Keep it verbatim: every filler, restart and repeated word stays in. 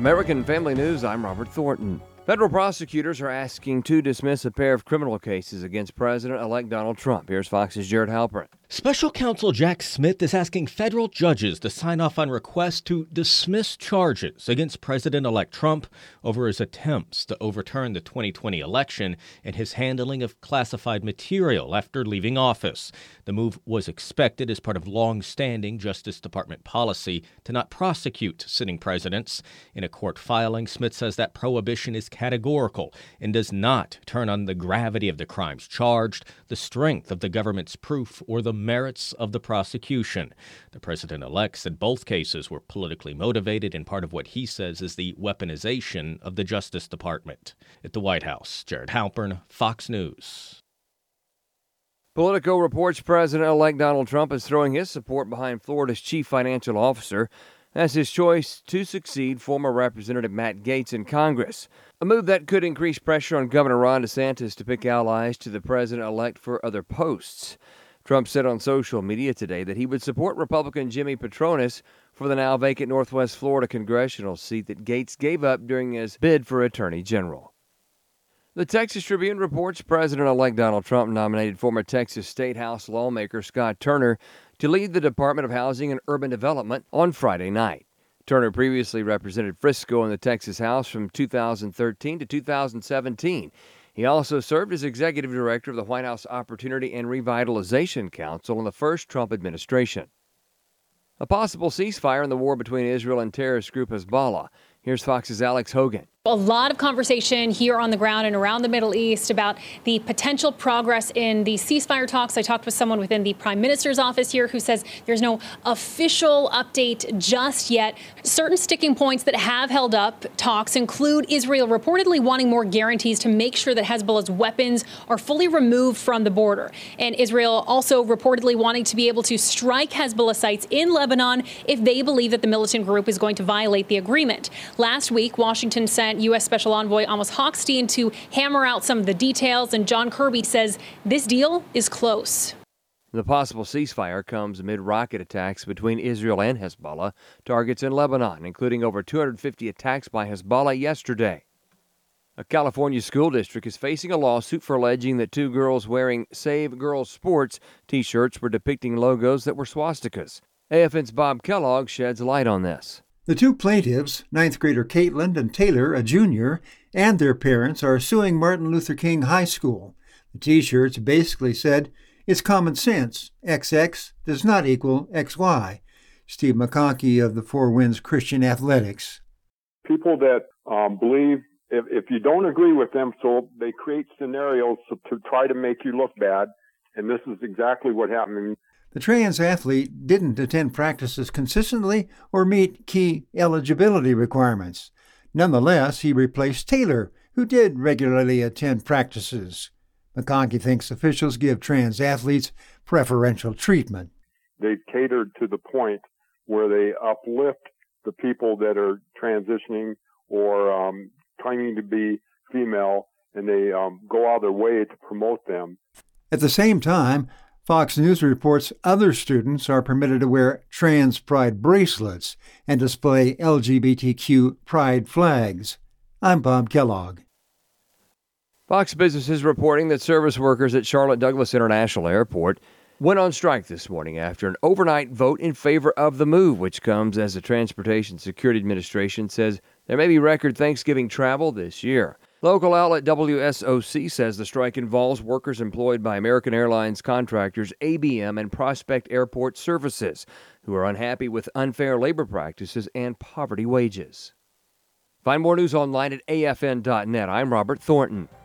American Family News, I'm Robert Thornton. Federal prosecutors are asking to dismiss a pair of criminal cases against President-elect Donald Trump. Here's Fox's Jared Halpern. Special counsel Jack Smith is asking federal judges to sign off on requests to dismiss charges against President-elect Trump over his attempts to overturn the twenty twenty election and his handling of classified material after leaving office. The move was expected as part of long-standing Justice Department policy to not prosecute sitting presidents. In a court filing, Smith says that prohibition is categorical and does not turn on the gravity of the crimes charged, the strength of the government's proof, or the merits of the prosecution. The president-elect said both cases were politically motivated in part of what he says is the weaponization of the Justice Department. At the White House, Jared Halpern, Fox News. Politico reports President-elect Donald Trump is throwing his support behind Florida's chief financial officer as his choice to succeed former Representative Matt Gaetz in Congress, a move that could increase pressure on Governor Ron DeSantis to pick allies to the president-elect for other posts. Trump said on social media today that he would support Republican Jimmy Patronis for the now vacant Northwest Florida congressional seat that Gaetz gave up during his bid for Attorney General. The Texas Tribune reports President-elect Donald Trump nominated former Texas State House lawmaker Scott Turner to lead the Department of Housing and Urban Development on Friday night. Turner previously represented Frisco in the Texas House from two thousand thirteen to two thousand seventeen. He also served as executive director of the White House Opportunity and Revitalization Council in the first Trump administration. A possible ceasefire in the war between Israel and terrorist group Hezbollah. Here's Fox's Alex Hogan. A lot of conversation here on the ground and around the Middle East about the potential progress in the ceasefire talks. I talked with someone within the Prime Minister's office here who says there's no official update just yet. Certain sticking points that have held up talks include Israel reportedly wanting more guarantees to make sure that Hezbollah's weapons are fully removed from the border. And Israel also reportedly wanting to be able to strike Hezbollah sites in Lebanon if they believe that the militant group is going to violate the agreement. Last week, Washington sent U S. Special Envoy Amos Hochstein to hammer out some of the details, and John Kirby says this deal is close. The possible ceasefire comes amid rocket attacks between Israel and Hezbollah targets in Lebanon, including over two hundred fifty attacks by Hezbollah yesterday. A California school district is facing a lawsuit for alleging that two girls wearing Save Girls Sports T-shirts were depicting logos that were swastikas. A F N's Bob Kellogg sheds light on this. The two plaintiffs, ninth grader Caitlin and Taylor, a junior, and their parents are suing Martin Luther King High School. The T-shirts basically said, "It's common sense. X X does not equal X Y." Steve McConkey of the Four Winds Christian Athletics. People that um, believe if, if you don't agree with them, so they create scenarios to, to try to make you look bad, and this is exactly what happened. The trans athlete didn't attend practices consistently or meet key eligibility requirements. Nonetheless, he replaced Taylor, who did regularly attend practices. McConkey thinks officials give trans athletes preferential treatment. They've catered to the point where they uplift the people that are transitioning or um, claiming to be female, and they um, go out of their way to promote them. At the same time, Fox News reports other students are permitted to wear trans pride bracelets and display L G B T Q pride flags. I'm Bob Kellogg. Fox Business is reporting that service workers at Charlotte Douglas International Airport went on strike this morning after an overnight vote in favor of the move, which comes as the Transportation Security Administration says there may be record Thanksgiving travel this year. Local outlet W S O C says the strike involves workers employed by American Airlines contractors A B M and Prospect Airport Services, who are unhappy with unfair labor practices and poverty wages. Find more news online at A F N dot net. I'm Robert Thornton.